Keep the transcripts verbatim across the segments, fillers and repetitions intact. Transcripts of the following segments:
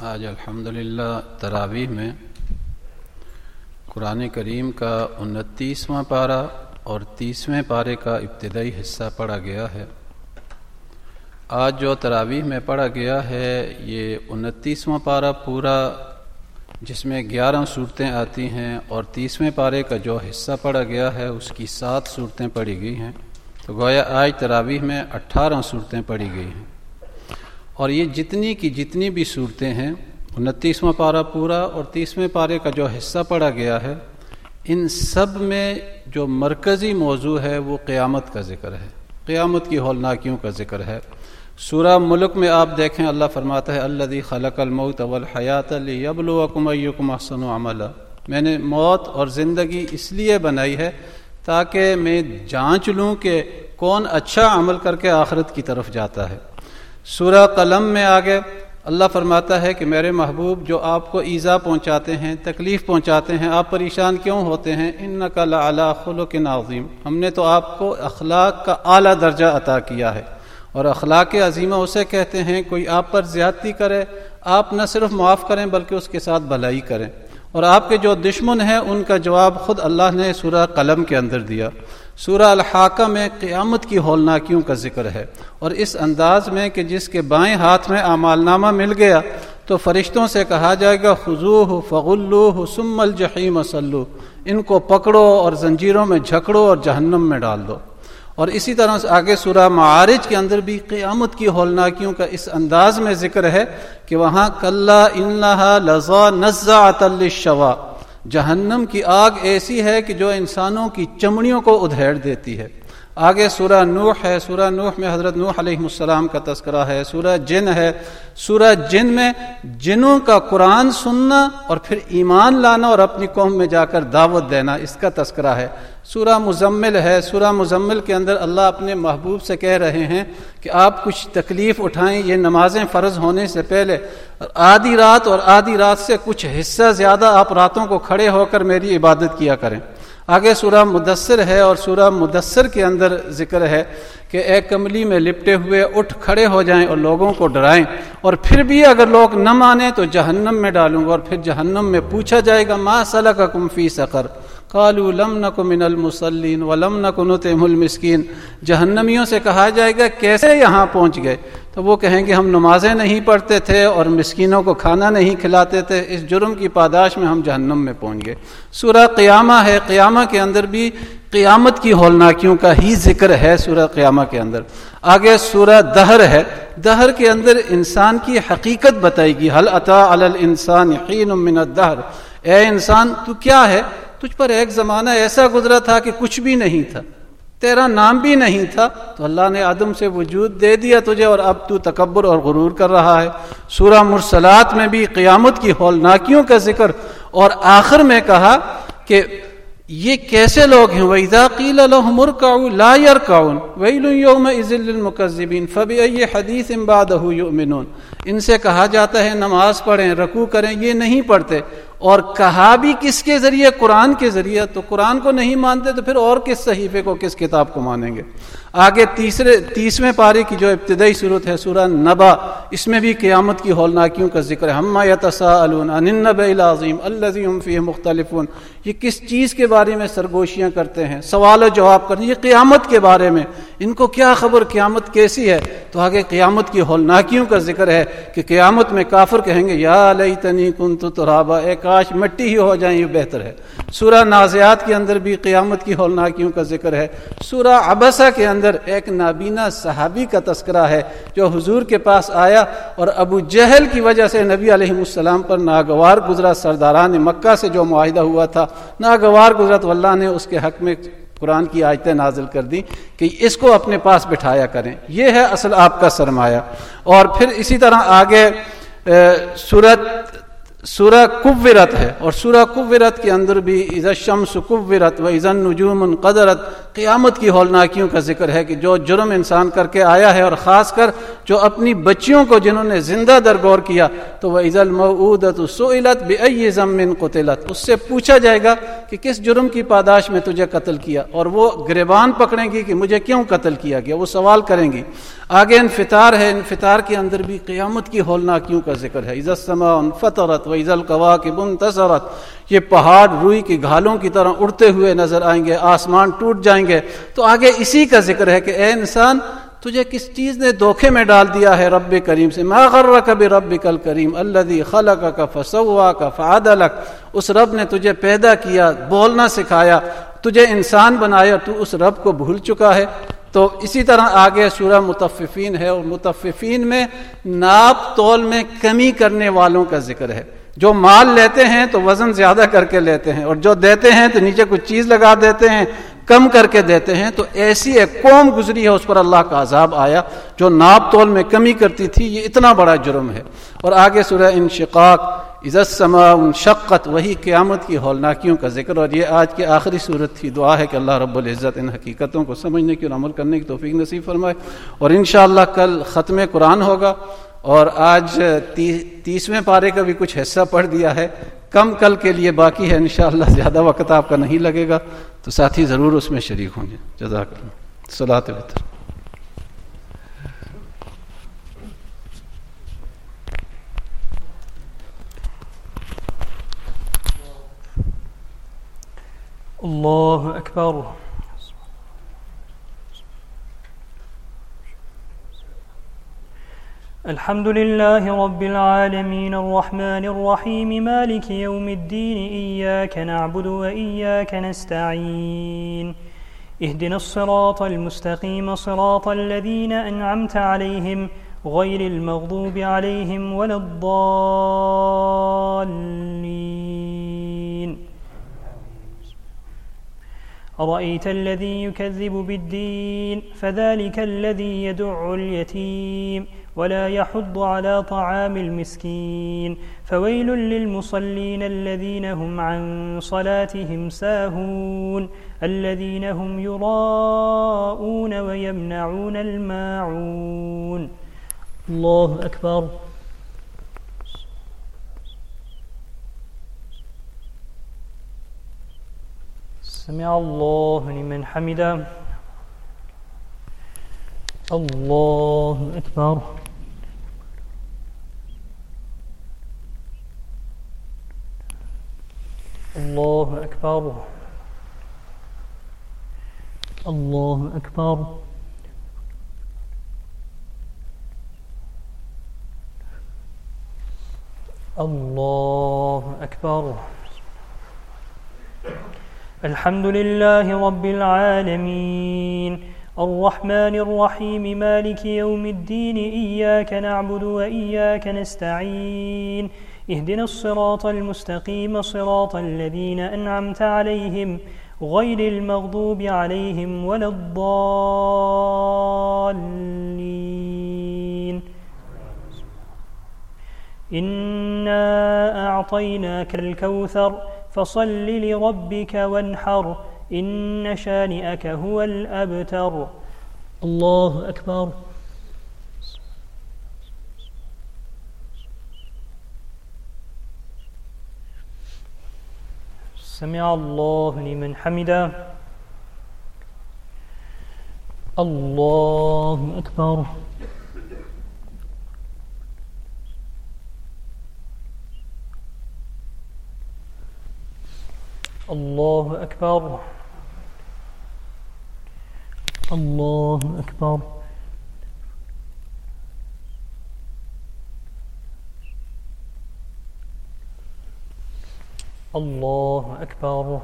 آج الحمدللہ تراویح میں قرآن کریم کا انتیسواں پارہ اور تیسویں پارے کا ابتدائی حصہ پڑھا گیا ہے۔ آج جو تراویح میں پڑھا گیا ہے یہ انتیسواں پارہ پورا، جس میں گیارہ صورتیں آتی ہیں، اور تیسویں پارے کا جو حصہ پڑھا گیا ہے اس کی سات صورتیں پڑھی گئی ہیں، تو گویا آج تراویح میں اٹھارہ صورتیں پڑھی گئی ہیں۔ اور یہ جتنی کی جتنی بھی صورتیں ہیں، انتیسواں پارہ پورا اور تیسویں پارے کا جو حصہ پڑھا گیا ہے، ان سب میں جو مرکزی موضوع ہے وہ قیامت کا ذکر ہے، قیامت کی ہولناکیوں کا ذکر ہے۔ سورہ ملک میں آپ دیکھیں اللہ فرماتا ہے الذی خلق الموت والحیات لیبلوکم ایکم احسن عملا، میں نے موت اور زندگی اس لیے بنائی ہے تاکہ میں جانچ لوں کہ کون اچھا عمل کر کے آخرت کی طرف جاتا ہے۔ سورہ قلم میں آگے اللہ فرماتا ہے کہ میرے محبوب جو آپ کو ایذا پہنچاتے ہیں، تکلیف پہنچاتے ہیں، آپ پریشان کیوں ہوتے ہیں؟ انک لعلی خلق عظیم، ہم نے تو آپ کو اخلاق کا اعلیٰ درجہ عطا کیا ہے، اور اخلاق عظیمہ اسے کہتے ہیں کوئی آپ پر زیادتی کرے آپ نہ صرف معاف کریں بلکہ اس کے ساتھ بھلائی کریں، اور آپ کے جو دشمن ہیں ان کا جواب خود اللہ نے سورہ قلم کے اندر دیا۔ سورہ الحاقہ میں قیامت کی ہولناکیوں کا ذکر ہے، اور اس انداز میں کہ جس کے بائیں ہاتھ میں اعمال نامہ مل گیا تو فرشتوں سے کہا جائے گا خذوہ فغلوہ ثم الجحیم صلوہ، ان کو پکڑو اور زنجیروں میں جھکڑو اور جہنم میں ڈال دو۔ اور اسی طرح سے آگے سورہ معارج کے اندر بھی قیامت کی ہولناکیوں کا اس انداز میں ذکر ہے کہ وہاں کلا انہا لظی نزاعۃ للشویٰ، جہنم کی آگ ایسی ہے کہ جو انسانوں کی چمڑیوں کو ادھیڑ دیتی ہے۔ آگے سورہ نوح ہے، سورہ نوح میں حضرت نوح علیہ السلام کا تذکرہ ہے۔ سورہ جن ہے، سورہ جن میں جنوں کا قرآن سننا اور پھر ایمان لانا اور اپنی قوم میں جا کر دعوت دینا، اس کا تذکرہ ہے۔ سورہ مزمل ہے، سورہ مزمل کے اندر اللہ اپنے محبوب سے کہہ رہے ہیں کہ آپ کچھ تکلیف اٹھائیں، یہ نمازیں فرض ہونے سے پہلے آدھی رات اور آدھی رات سے کچھ حصہ زیادہ آپ راتوں کو کھڑے ہو کر میری عبادت کیا کریں۔ آگے سورہ مدثر ہے، اور سورہ مدثر کے اندر ذکر ہے کہ اے کملی میں لپٹے ہوئے اٹھ کھڑے ہو جائیں اور لوگوں کو ڈرائیں، اور پھر بھی اگر لوگ نہ مانیں تو جہنم میں ڈالوں گا، اور پھر جہنم میں پوچھا جائے گا ما سلککم فی سقر قالوا لم نک من المصلین ولم نک نطعم المسکین، جہنمیوں سے کہا جائے گا کیسے یہاں پہنچ گئے؟ تو وہ کہیں گے ہم نمازیں نہیں پڑھتے تھے اور مسکینوں کو کھانا نہیں کھلاتے تھے، اس جرم کی پاداش میں ہم جہنم میں پہنچ گئے۔ سورہ قیامہ ہے، قیامہ کے اندر بھی قیامت کی ہولناکیوں کا ہی ذکر ہے سورہ قیامہ کے اندر۔ آگے سورہ دہر ہے، دہر کے اندر انسان کی حقیقت بتائے گی، هل اتى علی الانسان حین من الدہر، اے انسان تو کیا ہے؟ تجھ پر ایک زمانہ ایسا گزرا تھا کہ کچھ بھی نہیں تھا، تیرا نام بھی نہیں تھا، تو اللہ نے آدم سے وجود دے دیا تجھے، اور اب تو تکبر اور غرور کر رہا ہے۔ سورہ مرسلات میں بھی قیامت کی ہولناکیوں کا ذکر، اور آخر میں کہا کہ یہ کیسے لوگ ہیں وَإِذَا قِيلَ لَهُمُ ارْكَعُوا لَا يَرْكَعُونَ وَيْلٌ يَوْمَئِذٍ لِّلْمُكَذِّبِينَ فَبِأَيِّ حَدِيثٍ بَعْدَهُ يُؤْمِنُونَ، ان سے کہا جاتا ہے نماز پڑھیں، رکوع کریں، یہ نہیں پڑھتے، اور کہا بھی کس کے ذریعے؟ قرآن کے ذریعے، تو قرآن کو نہیں مانتے تو پھر اور کس صحیفے کو، کس کتاب کو مانیں گے؟ آگے تیسرے تیسویں پارے کی جو ابتدائی صورت ہے سورہ نبا، اس میں بھی قیامت کی ہولناکیوں کا ذکر ہے۔ ہم یتساءلون عن النبأ العظیم الذی هم فیہ مختلفون، یہ کس چیز کے بارے میں سرگوشیاں کرتے ہیں، سوال و جواب کرتے ہیں، یہ قیامت کے بارے میں، ان کو کیا خبر قیامت کیسی ہے؟ تو آگے قیامت کی ہولناکیوں کا ذکر ہے کہ قیامت میں کافر کہیں گے یا لیتنی کنت ترابا، اے کاش مٹی ہی ہو جائیں، یہ بہتر ہے۔ سورہ نازعات کے اندر بھی قیامت کی ہولناکیوں کا ذکر ہے۔ سورہ عبسہ کے اندر ایک نابینا صحابی کا تذکرہ ہے جو حضور کے پاس آیا اور ابو جہل کی وجہ سے نبی علیہ السلام پر ناگوار گزرا، سرداران مکہ سے جو معاہدہ ہوا تھا ناگوار گزرا، تو اللہ نے اس کے حق میں قرآن کی آیتیں نازل کر دی کہ اس کو اپنے پاس بٹھایا کریں، یہ ہے اصل آپ کا سرمایہ۔ اور پھر اسی طرح آگے سورت सूरह कुव्विरत है, और सूरह कुव्विरत के अंदर भी इज़ा शम्स कुव्विरत व इज़ा नुजूम क़दरत, क़यामत की हौलनाकियों का जिक्र है कि जो जुर्म इंसान करके आया है, और ख़ासकर जो अपनी बच्चियों को जिन्होंने जिंदा दरगोर किया, तो वह इज़ल मऊदतु सुइलत बिअय्यि ज़म्बिन क़ुतिलत, उससे पूछा जाएगा कि किस जुर्म की पादाश में तुझे कत्ल किया, और वो गिरबान पकड़ेंगी कि मुझे क्यों कत्ल किया गया, वो सवाल करेंगी। आगे इन्फितार है, इन्फितार के अंदर भी क़यामत की हौलनाकियों का जिक्र है। इज़ा समा फतरत व इज़ल कवाकिब इंतसरत, ये पहाड़ रुई की घालों की तरह उड़ते हुए नजर आएंगे, आसमान टूट जाएंगे। तो आगे इसी का जिक्र है कि ए इंसान, तुझे किस चीज ने धोखे में डाल दिया है रब्बे करीम से। मा गर्रक बिरब्बिकल करीम अल्लज़ी खलक़क फसव्वाक फअदलक, उस रब ने तुझे पैदा किया, बोलना सिखाया, तुझे इंसान बनाया, तू उस रब को भूल चुका है। तो इसी तरह आगे सूरह मुतफ़्फ़िफ़ीन है, और मुतफ़्फ़िफ़ीन में नाप तोल में कमी करने वालों का जिक्र है। जो माल लेते हैं तो वजन ज्यादा करके लेते हैं, और जो देते हैं तो नीचे कुछ चीज लगा देते हैं, कम करके देते हैं। तो ऐसी एक कौम गुजरी है, उस पर अल्लाह का अजाब आया जो नाप तोल में कमी करती थी। ये इतना बड़ा जुर्म है। और आगे सूरह इंशिकाक, इज़ा समा इंशक़्क़त, वही क़यामत की हौलनाकियों का जिक्र। और ये आज की आखिरी सूरत थी। दुआ है कि अल्लाह रब्बुल इज़्ज़त इन हकीकतों को समझने की और अमल करने की तौफीक नसीब फरमाए। और इंशाअल्लाह कल ख़त्म कुरान होगा, और आज ती, तीसवें पारे का भी कुछ हिस्सा पढ़ दिया है, कम कल के लिए बाकी है। इंशाअल्लाह ज़्यादा वक्त आपका नहीं लगेगा, तो साथी ज़रूर उसमें शरीक होंगे। जज़ाकल्लाह। सलात वितर। अल्लाहु अकबर। अल्हम्दुलिल्लाहि रब्बिल आलमीन अर्रहमानिर रहीम मालिकि यौमिद्दीन इय्याका नअबुदु व इय्याका नस्तईन इहदिनस सिरातल मुस्तक़ीम सिरातल लज़ीना अनअमता अलैहिम गैरिल मग़दूबि अलैहिम वलद्दाल्लीन। أرأيت الذي يكذب بالدين فذلك الذي يدع اليتيم ولا يحض على طعام المسكين فويل للمصلين الذين هم عن صلاتهم ساهون الذين هم يراءون ويمنعون الماعون. الله أكبر. سمع الله لمن حمده. الله أكبر. الله أكبر. الله أكبر. الله أكبر. الحمد لله رب العالمين الرحمن الرحيم مالك يوم الدين إياك نعبد وإياك نستعين اهدنا الصراط المستقيم صراط الذين أنعمت عليهم غير المغضوب عليهم ولا الضالين. إنا أعطيناك الكوثر فصل لربك وانحر إن شانئك هو الأبتر. الله أكبر. سمع الله لمن حمده. الله أكبر. الله أكبر. الله أكبر. الله أكبر.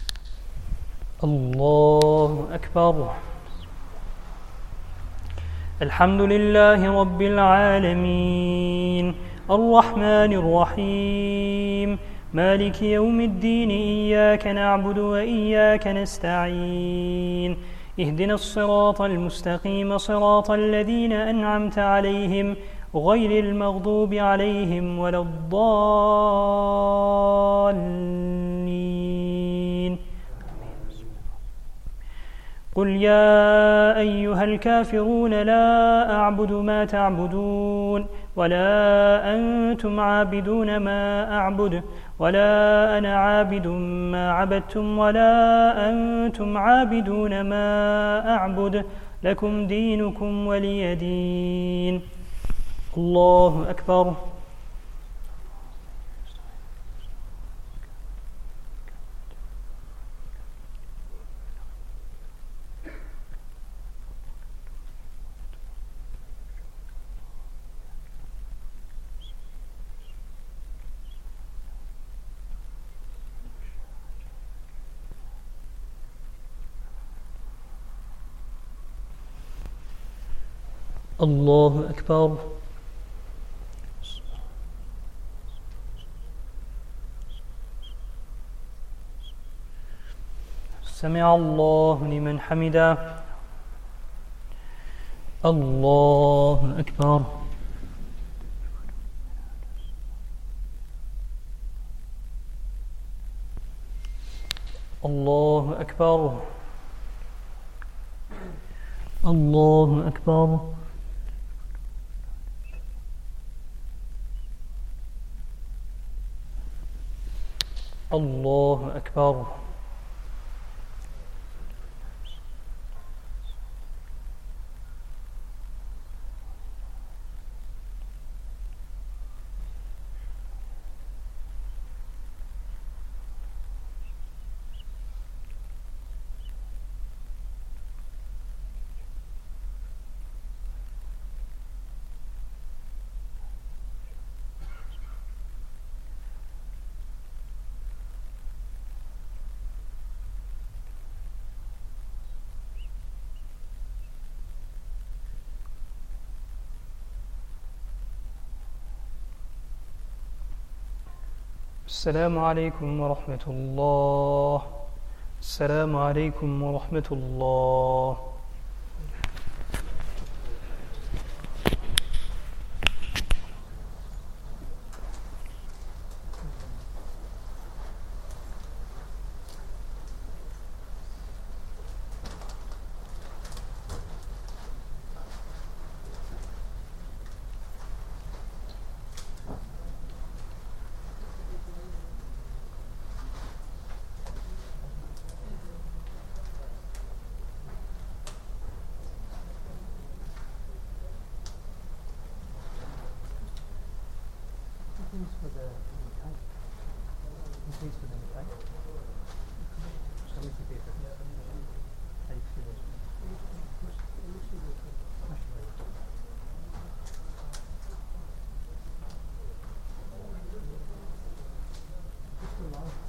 الله أكبر. الحمد لله رب العالمين الرحمن الرحيم مالك يوم الدين إياك نعبد وإياك نستعين اهدنا الصراط المستقيم صراط الذين أنعمت عليهم غير المغضوب عليهم ولا الضالين. قل يا أيها الكافرون لا أعبد ما تعبدون ولا أنتم عابدون ما أعبد ولا أنا عابد ما عبدتم ولا أنتم عابدون ما أعبد لكم دينكم ولي دين. الله أكبر. الله أكبر. سمع الله لمن حمده. الله أكبر. الله أكبر. الله أكبر. الله أكبر. السلام عليكم ورحمة الله. السلام عليكم ورحمة الله. For the tank. Increase for the tank. So we should be able to take to this. Just allow